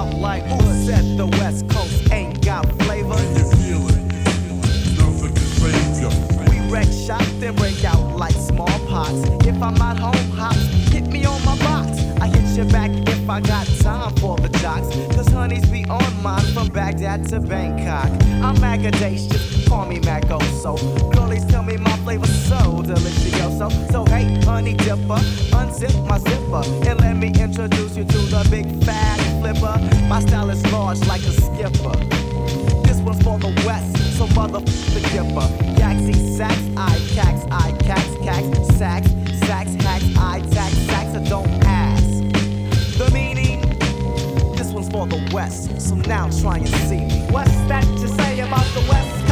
out like who said the West Coast ain't got flavor? Can you feel it? Nothing can save you. We wreck shop, then break out like smallpox. If I'm at home, hops, hit me on my box. I hit you back if I got time for the jocks. Cause honeys be on mine from Baghdad to Bangkok. I'm Magadacious, call me Magoso. Girlies tell me my flavor's so delicioso. So hey, honey dipper, unzip my zipper and let me introduce you to the big fat flipper. My style is large like a skipper. This one's for the West, so motherfucker the gipper. Yaxy sax, I cax, sax, hacks, I tax, sax, I don't ask. The meaning, this one's for the West, so now try and see me. What's that to say about the West?